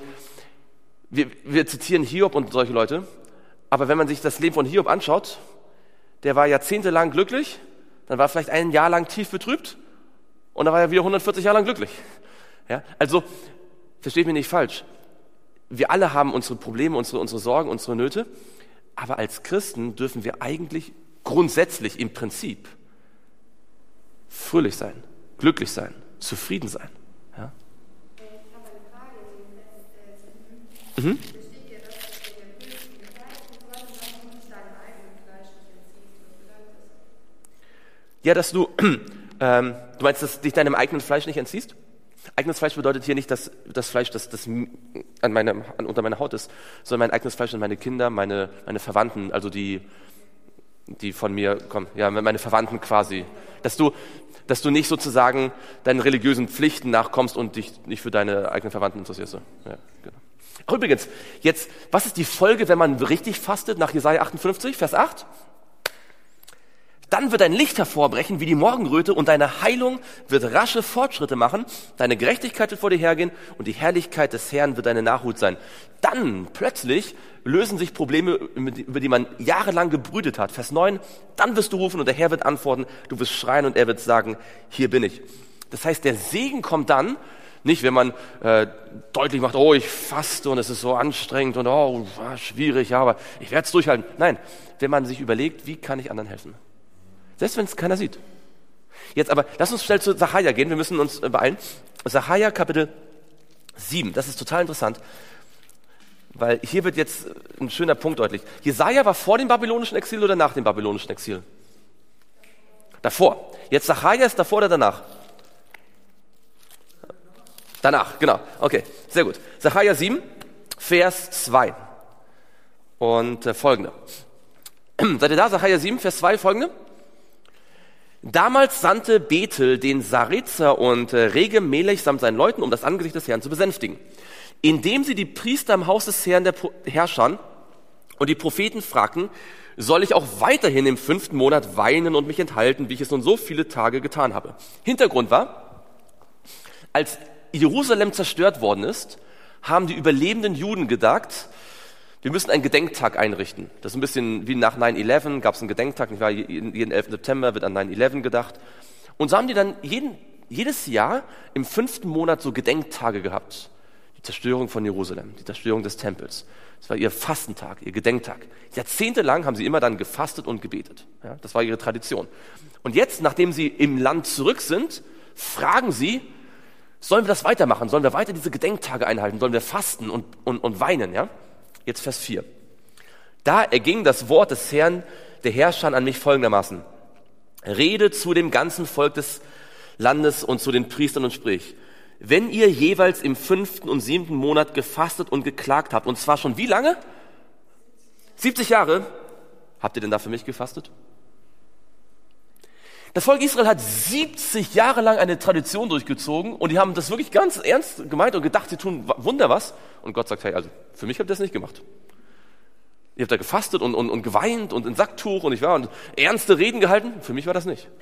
wir zitieren Hiob und solche Leute, aber wenn man sich das Leben von Hiob anschaut, der war jahrzehntelang glücklich, dann war er vielleicht ein Jahr lang tief betrübt und dann war er wieder 140 Jahre lang glücklich. Ja, also, versteht mich nicht falsch, wir alle haben unsere Probleme, unsere Sorgen, unsere Nöte, aber als Christen dürfen wir eigentlich grundsätzlich im Prinzip fröhlich sein, glücklich sein, zufrieden sein. Ja? Ich habe eine Frage. Mhm. Da steht ja, dass du dir den Bösen gefällt und Gott sagt, nicht deinem eigenen Fleisch nicht entziehst. Was bedeutet das? Ja, dass du meinst, dass dich deinem eigenen Fleisch nicht entziehst? Eigenes Fleisch bedeutet hier nicht das Fleisch, das unter meiner Haut ist, sondern mein eigenes Fleisch sind meine Kinder, meine Verwandten, also die von mir kommen, ja, meine Verwandten quasi. Dass du nicht sozusagen deinen religiösen Pflichten nachkommst und dich nicht für deine eigenen Verwandten interessierst. Ja, genau. Ach, übrigens, jetzt, was ist die Folge, wenn man richtig fastet, nach Jesaja 58, Vers 8? Dann wird dein Licht hervorbrechen wie die Morgenröte und deine Heilung wird rasche Fortschritte machen. Deine Gerechtigkeit wird vor dir hergehen und die Herrlichkeit des Herrn wird deine Nachhut sein. Dann plötzlich lösen sich Probleme, über die man jahrelang gebrütet hat. Vers 9, dann wirst du rufen und der Herr wird antworten. Du wirst schreien und er wird sagen, hier bin ich. Das heißt, der Segen kommt dann, nicht wenn man deutlich macht, oh, ich faste und es ist so anstrengend und oh, schwierig, ja, aber ich werde es durchhalten. Nein, wenn man sich überlegt, wie kann ich anderen helfen? Selbst wenn es keiner sieht. Jetzt aber, lass uns schnell zu Sacharja gehen, wir müssen uns beeilen. Sacharja Kapitel 7, das ist total interessant, weil hier wird jetzt ein schöner Punkt deutlich. Jesaja war vor dem babylonischen Exil oder nach dem babylonischen Exil? Davor. Jetzt Sacharja ist davor oder danach? Danach, genau. Okay, sehr gut. Sacharja 7, Vers 2 und folgende. Seid ihr da? Sacharja 7, Vers 2, folgende. Damals sandte Bethel den Sarezer und Regem Melech samt seinen Leuten, um das Angesicht des Herrn zu besänftigen, indem sie die Priester im Haus des Herrn der Herrscher und die Propheten fragten, soll ich auch weiterhin im 5. Monat weinen und mich enthalten, wie ich es nun so viele Tage getan habe. Hintergrund war, als Jerusalem zerstört worden ist, haben die überlebenden Juden gedacht, wir müssen einen Gedenktag einrichten. Das ist ein bisschen wie nach 9/11, gab es einen Gedenktag, nicht wahr? Jeden 11. September wird an 9/11 gedacht. Und so haben die dann jedes Jahr im 5. Monat so Gedenktage gehabt. Die Zerstörung von Jerusalem, die Zerstörung des Tempels. Das war ihr Fastentag, ihr Gedenktag. Jahrzehntelang haben sie immer dann gefastet und gebetet. Ja, das war ihre Tradition. Und jetzt, nachdem sie im Land zurück sind, fragen sie, sollen wir das weitermachen? Sollen wir weiter diese Gedenktage einhalten? Sollen wir fasten und weinen? Ja? Jetzt Vers 4. Da erging das Wort des Herrn, der Herrscher, an mich folgendermaßen. Rede zu dem ganzen Volk des Landes und zu den Priestern und sprich, wenn ihr jeweils im 5. und 7. Monat gefastet und geklagt habt, und zwar schon wie lange? 70 Jahre. Habt ihr denn da für mich gefastet? Das Volk Israel hat 70 Jahre lang eine Tradition durchgezogen und die haben das wirklich ganz ernst gemeint und gedacht, sie tun Wunder was. Und Gott sagt, hey, also für mich habt ihr das nicht gemacht. Ihr habt da gefastet und geweint und in Sacktuch und ernste Reden gehalten. Für mich war das nicht.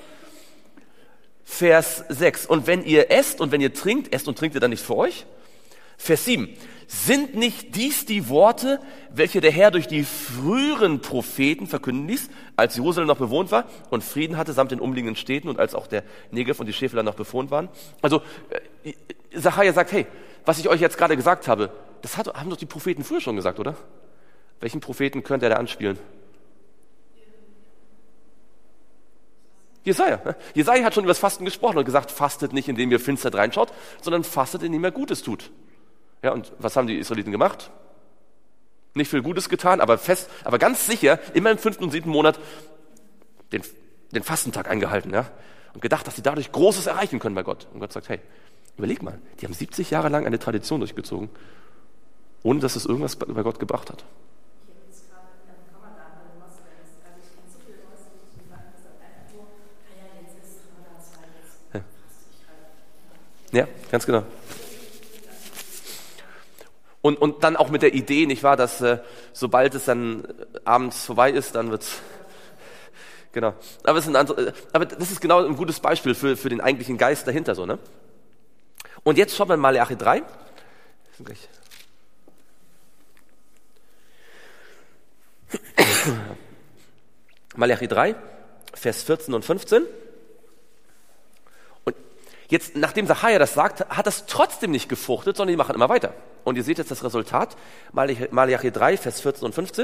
Vers 6. Und wenn ihr esst und wenn ihr trinkt, esst und trinkt ihr dann nicht für euch? Vers 7. Sind nicht dies die Worte, welche der Herr durch die früheren Propheten verkünden ließ, als Jerusalem noch bewohnt war und Frieden hatte samt den umliegenden Städten und als auch der Negev und die Schäfler noch bewohnt waren? Also Sacharja sagt, hey, was ich euch jetzt gerade gesagt habe, das haben doch die Propheten früher schon gesagt, oder? Welchen Propheten könnte er da anspielen? Jesaja. Jesaja hat schon über das Fasten gesprochen und gesagt, fastet nicht, indem ihr finster reinschaut, sondern fastet, indem ihr Gutes tut. Ja, und was haben die Israeliten gemacht? Nicht viel Gutes getan, aber ganz sicher, immer im 5. und 7. Monat den Fastentag eingehalten, ja. Und gedacht, dass sie dadurch Großes erreichen können bei Gott. Und Gott sagt, hey, überleg mal, die haben 70 Jahre lang eine Tradition durchgezogen, ohne dass es irgendwas bei Gott gebracht hat. Ich habe jetzt gerade in einem Ramadan bei den Moslems, also ich kenne so viele Leute, die sagen, das ist einfach nur, ja, jetzt ist Ramadan-Zeit, jetzt faste ich halt. Ja, ganz genau. Und dann auch mit der Idee, nicht wahr, dass sobald es dann abends vorbei ist, dann wird's genau. Aber das ist genau ein gutes Beispiel für den eigentlichen Geist dahinter, so, ne? Und jetzt schaut man in Malachi 3. Malachi 3, Vers 14 und 15. Und jetzt, nachdem Sacharja das sagt, hat das trotzdem nicht gefruchtet, sondern die machen immer weiter. Und ihr seht jetzt das Resultat. Malachi 3, Vers 14 und 15.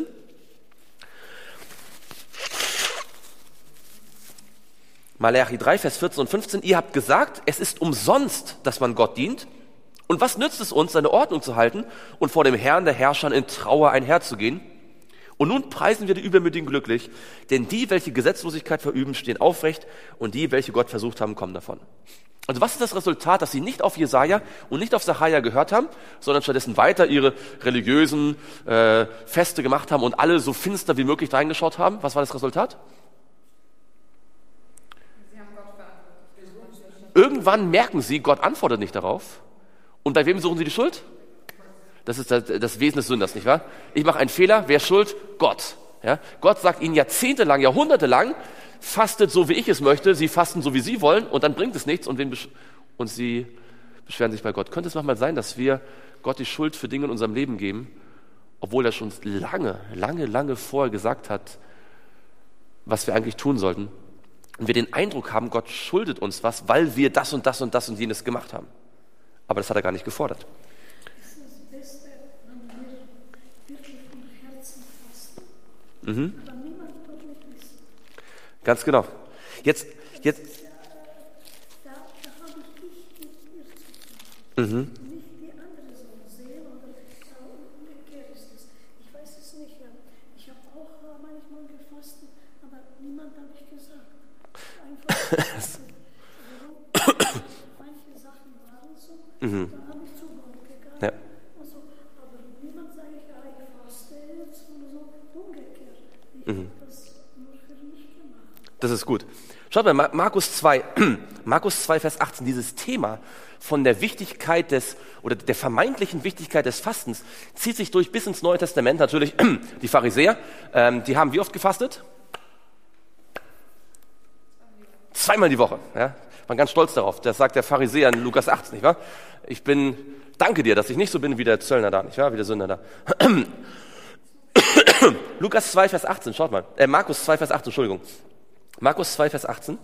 Malachi 3, Vers 14 und 15. Ihr habt gesagt, es ist umsonst, dass man Gott dient. Und was nützt es uns, seine Ordnung zu halten und vor dem Herrn der Herrscher in Trauer einherzugehen? Und nun preisen wir die Übermütigen glücklich, denn die, welche Gesetzlosigkeit verüben, stehen aufrecht und die, welche Gott versucht haben, kommen davon. Also was ist das Resultat, dass sie nicht auf Jesaja und nicht auf Sacharja gehört haben, sondern stattdessen weiter ihre religiösen Feste gemacht haben und alle so finster wie möglich reingeschaut haben? Was war das Resultat? Sie haben Gott beantwortet. Irgendwann merken sie, Gott antwortet nicht darauf. Und bei wem suchen sie die Schuld? Das ist das Wesen des Sünders, nicht wahr? Ich mache einen Fehler, wer ist schuld? Gott. Ja? Gott sagt ihnen jahrzehntelang, jahrhundertelang, fastet so, wie ich es möchte, sie fasten so, wie sie wollen, und dann bringt es nichts und sie beschweren sich bei Gott. Könnte es manchmal sein, dass wir Gott die Schuld für Dinge in unserem Leben geben, obwohl er schon lange vorher gesagt hat, was wir eigentlich tun sollten? Und wir den Eindruck haben, Gott schuldet uns was, weil wir das und das und das und jenes gemacht haben. Aber das hat er gar nicht gefordert. Das ist das Beste, wenn wir wirklich vom Herzen fasten. Aber niemand wird nicht wissen. Ganz genau. Jetzt. Da habe ich nicht mit ihr zu tun. Nicht die andere sollen sehen oder umgekehrt ist es. Ich weiß es nicht. Ja. Ich habe auch manchmal gefastet, aber niemand hat mich gesagt. Einfach. Manche Sachen waren so, da habe ich zu Gott gegangen. Ja. Also, aber niemand sagt, ja, ich faste jetzt oder so. Umgekehrt. Ich habe das nur für mich gemacht. Das ist gut. Schaut mal, Markus 2, Vers 18, dieses Thema von der Wichtigkeit der vermeintlichen Wichtigkeit des Fastens zieht sich durch bis ins Neue Testament. Natürlich die Pharisäer, die haben wie oft gefastet? 2-mal die Woche. Ja? Waren ganz stolz darauf. Das sagt der Pharisäer in Lukas 8, nicht wahr? Danke dir, dass ich nicht so bin wie der Zöllner da, nicht wahr? Wie der Sünder da. Lukas 2, Vers 18, schaut mal. Markus 2, Vers 18, Entschuldigung. Markus 2, Vers 18.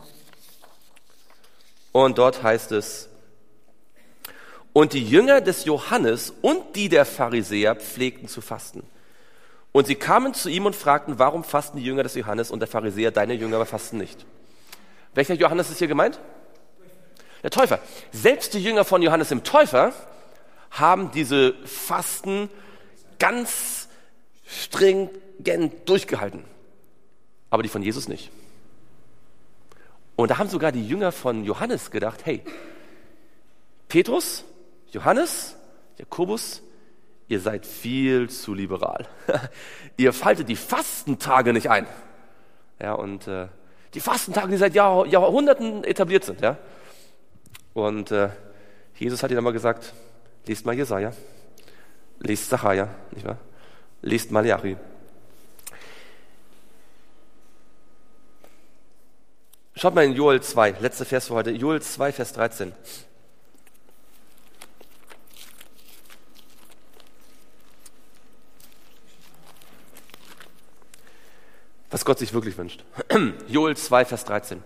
Und dort heißt es, und die Jünger des Johannes und die der Pharisäer pflegten zu fasten. Und sie kamen zu ihm und fragten, warum fasten die Jünger des Johannes und der Pharisäer, deine Jünger aber fasten nicht? Welcher Johannes ist hier gemeint? Der Täufer. Selbst die Jünger von Johannes dem Täufer haben diese Fasten ganz stringent durchgehalten. Aber die von Jesus nicht. Und da haben sogar die Jünger von Johannes gedacht, hey, Petrus, Johannes, Jakobus, ihr seid viel zu liberal. Ihr faltet die Fastentage nicht ein. Ja, und die Fastentage, die seit Jahrhunderten etabliert sind. Ja? Und Jesus hat ihnen mal gesagt, lest mal Jesaja, lest Sacharja, nicht wahr? Lest Malachi. Schaut mal in Joel 2, letzter Vers für heute, Joel 2, Vers 13. Was Gott sich wirklich wünscht. Joel 2, Vers 13.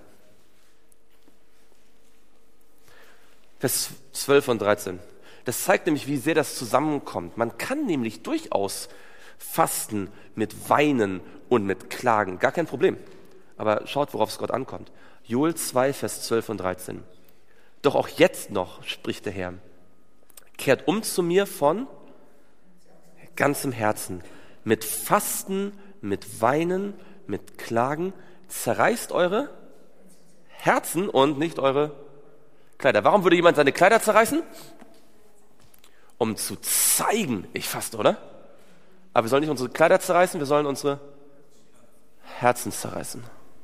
Vers 12 und 13. Das zeigt nämlich, wie sehr das zusammenkommt. Man kann nämlich durchaus fasten mit Weinen und mit Klagen. Gar kein Problem. aber schaut, worauf es Gott ankommt. Joel 2, Vers 12 und 13. Doch auch jetzt noch, spricht der Herr, kehrt um zu mir von ganzem Herzen, mit Fasten, mit Weinen, mit Klagen, zerreißt eure Herzen und nicht eure Kleider. Warum würde jemand seine Kleider zerreißen? Um zu zeigen, ich faste, oder? Aber wir sollen nicht unsere Kleider zerreißen, wir sollen unsere Herzen zerreißen.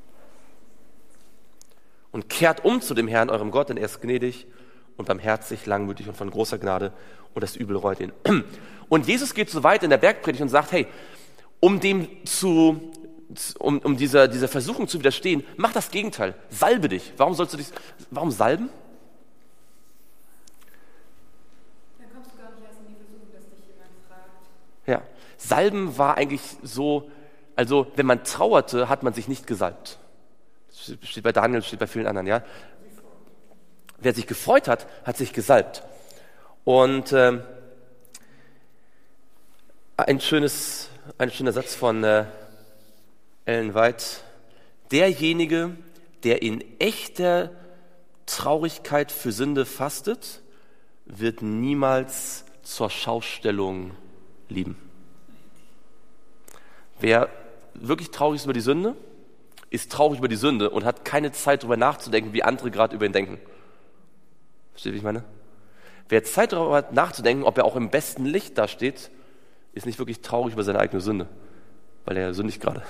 Und kehrt um zu dem Herrn, eurem Gott, denn er ist gnädig und barmherzig, langmütig und von großer Gnade und das Übel reut ihn. Und Jesus geht so weit in der Bergpredigt und sagt, hey, um dieser Versuchung zu widerstehen, mach das Gegenteil, salbe dich. Warum salben? Dann kommst du gar nicht erst in die Versuchung, dass dich jemand fragt. Ja, salben war eigentlich so, also wenn man trauerte, hat man sich nicht gesalbt. Das steht bei Daniel, das steht bei vielen anderen, ja. Wer sich gefreut hat, hat sich gesalbt. Und ein schöner Satz von Ellen White: Derjenige, der in echter Traurigkeit für Sünde fastet, wird niemals zur Schaustellung lieben. Wer wirklich traurig ist über die Sünde, ist traurig über die Sünde und hat keine Zeit, darüber nachzudenken, wie andere gerade über ihn denken. Versteht ihr, wie ich meine? Wer Zeit darüber hat, nachzudenken, ob er auch im besten Licht da steht, ist nicht wirklich traurig über seine eigene Sünde, weil er sündigt gerade.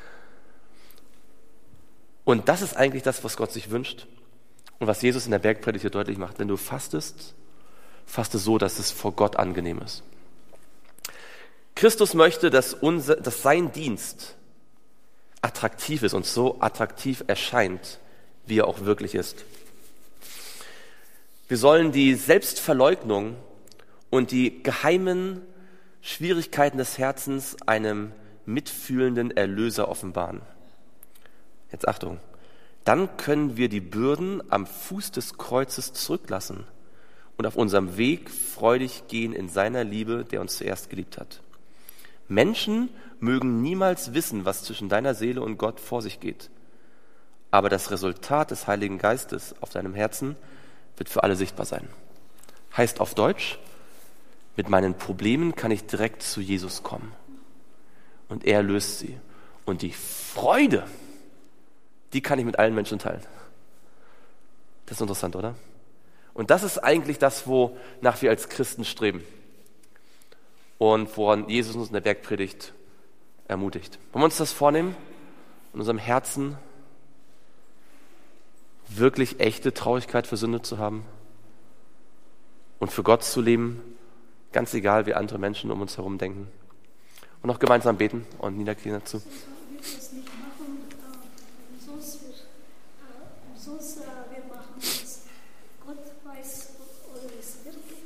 Und das ist eigentlich das, was Gott sich wünscht und was Jesus in der Bergpredigt hier deutlich macht. Wenn du fastest, faste so, dass es vor Gott angenehm ist. Christus möchte, dass sein Dienst attraktiv ist und so attraktiv erscheint, wie er auch wirklich ist. Wir sollen die Selbstverleugnung und die geheimen Schwierigkeiten des Herzens einem mitfühlenden Erlöser offenbaren. Jetzt Achtung, dann können wir die Bürden am Fuß des Kreuzes zurücklassen und auf unserem Weg freudig gehen in seiner Liebe, der uns zuerst geliebt hat. Menschen mögen niemals wissen, was zwischen deiner Seele und Gott vor sich geht. Aber das Resultat des Heiligen Geistes auf deinem Herzen wird für alle sichtbar sein. Heißt auf Deutsch, mit meinen Problemen kann ich direkt zu Jesus kommen. Und er löst sie. Und die Freude, die kann ich mit allen Menschen teilen. Das ist interessant, oder? Und das ist eigentlich das, wonach wir als Christen streben. Und woran Jesus uns in der Bergpredigt ermutigt. Wollen wir uns das vornehmen? In unserem Herzen wirklich echte Traurigkeit für Sünde zu haben und für Gott zu leben, ganz egal, wie andere Menschen um uns herum denken. Und noch gemeinsam beten und niederknien dazu. Wir das nicht machen, sonst wir machen das. Gott weiß, oder es wirklich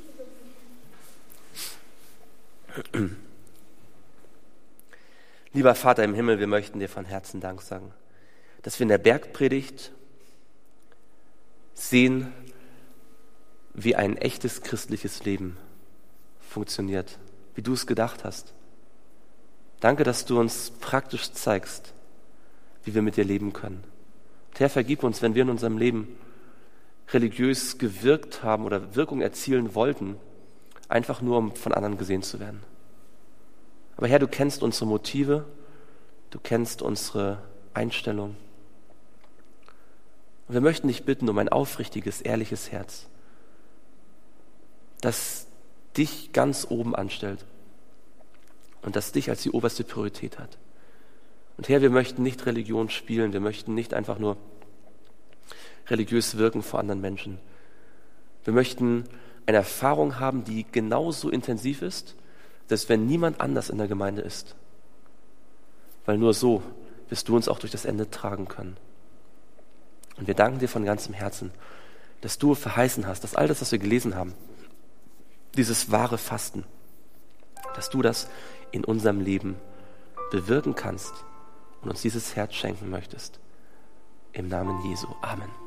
oder nicht. Lieber Vater im Himmel, wir möchten dir von Herzen Dank sagen, dass wir in der Bergpredigt sehen, wie ein echtes christliches Leben funktioniert, wie du es gedacht hast. Danke, dass du uns praktisch zeigst, wie wir mit dir leben können. Und Herr, vergib uns, wenn wir in unserem Leben religiös gewirkt haben oder Wirkung erzielen wollten, einfach nur, um von anderen gesehen zu werden. Aber Herr, du kennst unsere Motive, du kennst unsere Einstellung. Und wir möchten dich bitten um ein aufrichtiges, ehrliches Herz, das dich ganz oben anstellt und das dich als die oberste Priorität hat. Und Herr, wir möchten nicht Religion spielen, wir möchten nicht einfach nur religiös wirken vor anderen Menschen. Wir möchten eine Erfahrung haben, die genauso intensiv ist, dass wenn niemand anders in der Gemeinde ist. Weil nur so wirst du uns auch durch das Ende tragen können. Und wir danken dir von ganzem Herzen, dass du verheißen hast, dass all das, was wir gelesen haben, dieses wahre Fasten, dass du das in unserem Leben bewirken kannst und uns dieses Herz schenken möchtest. Im Namen Jesu. Amen.